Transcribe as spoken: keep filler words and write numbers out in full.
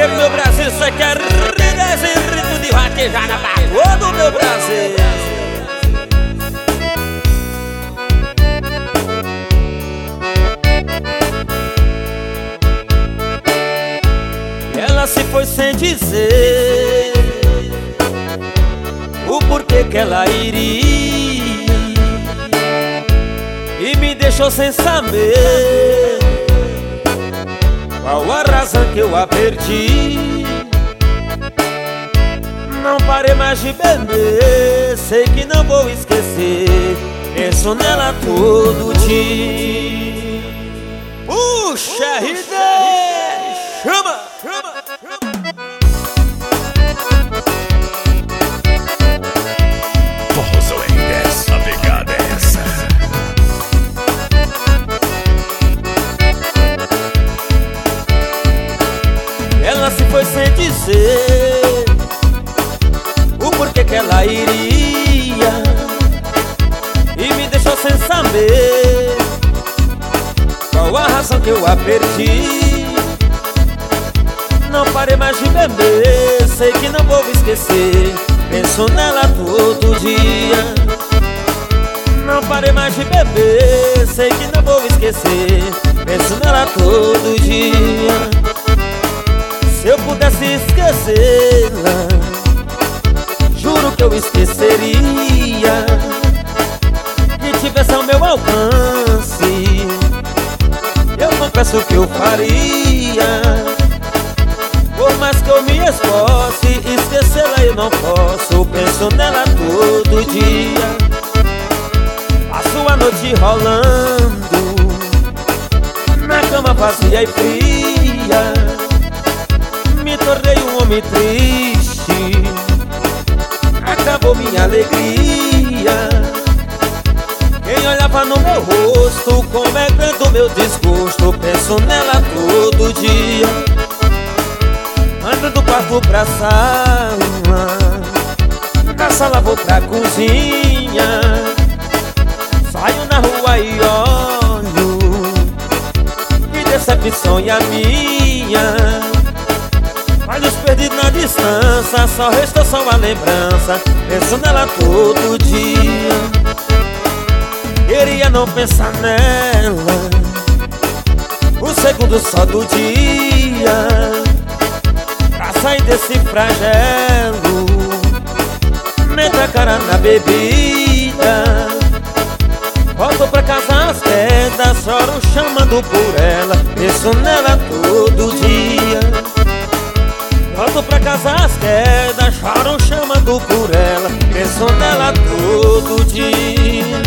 nego, meu Brasil, você quer esse ritmo de vaquejar na barra do meu Brasil. Ela se foi sem dizer o porquê que ela iria e me deixou sem saber qual a razão que eu a perdi. Não parei mais de beber, sei que não vou esquecer, penso nela todo dia. Puxa, R D, chama, chama, chama. Forrozão dez, a pegada é essa. Ela se foi sem dizer o porquê que ela iria e me deixou sem saber qual a razão que eu a perdi. Não parei mais de beber, sei que não vou esquecer, penso nela todo dia. Não parei mais de beber, sei que não vou esquecer, penso nela todo dia. Se eu pudesse esquecê-la, juro que eu esqueceria. Que tivesse ao meu alcance, eu confesso que eu faria. Por mais que eu me esforce, esquecê-la eu não posso, penso nela todo dia. Passo a noite rolando na cama vazia e fria. Me tornei um homem triste, acabou minha alegria. Quem olhava no meu rosto, como é grande o meu desgosto, penso nela todo dia. Ando do quarto pra sala, da sala vou pra cozinha. Saio na rua e olho, que decepção é a minha. Olhos perdidos na distância, só restou só a lembrança, penso nela todo dia. Queria não pensar nela um segundo só do dia, pra sair desse flagelo, meta a cara na bebida. Volto pra casa às quedas, choro chamando por ela, penso nela todo dia. Volto pra casa às quedas, choro chamando por ela, penso nela todo dia.